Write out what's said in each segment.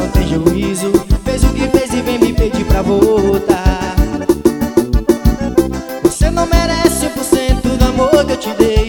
não tem juízo. Fez o que fez e vem me pedir pra voltar. Você não merece 1% do amor que eu te dei.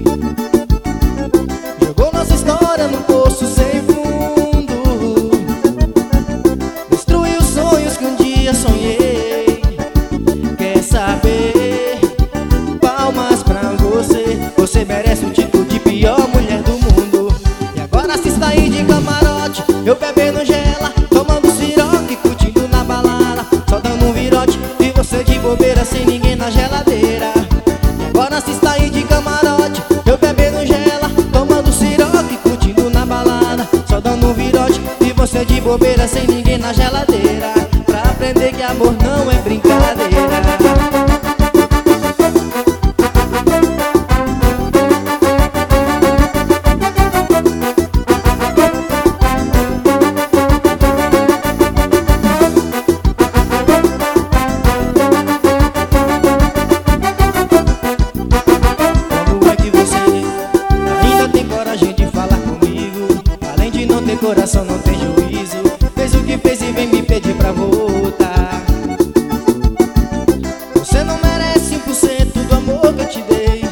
Jogou nossa história num poço sem fundo. Destruiu os sonhos que um dia sonhei. Quer saber? Palmas pra você. Você merece o título de pior mulher do mundo. E agora se está aí de camarote, eu bebendo gela, tomando siroque, curtindo na balada, só dando um virote, e você de bobeira sem ninguém na geladeira. E agora se está aí de camarote, eu bebendo gela, tomando siroque, curtindo na balada, só dando um virote, e você de bobeira sem ninguém na geladeira. Pra aprender que amor não é brincadeira. Coração não tem juízo. Fez o que fez e vem me pedir pra voltar. Você não merece 1% do amor que eu te dei.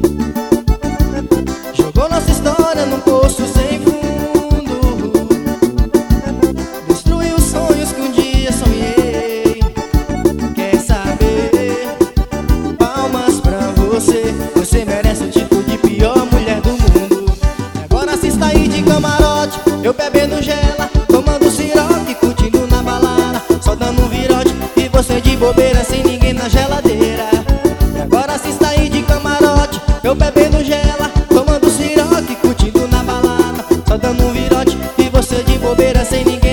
Jogou nossa história num poço sem fundo. Destruiu os sonhos que um dia sonhei. Quer saber? Palmas pra você. Você merece o título de pior mulher do mundo. E agora se está aí de camarote, eu bebendo gela, tomando siroque, curtindo na balada, só dando um virote, e você de bobeira sem ninguém na geladeira. E agora se está aí de camarote, eu bebendo gela, tomando siroque, curtindo na balada, só dando um virote, e você de bobeira sem ninguém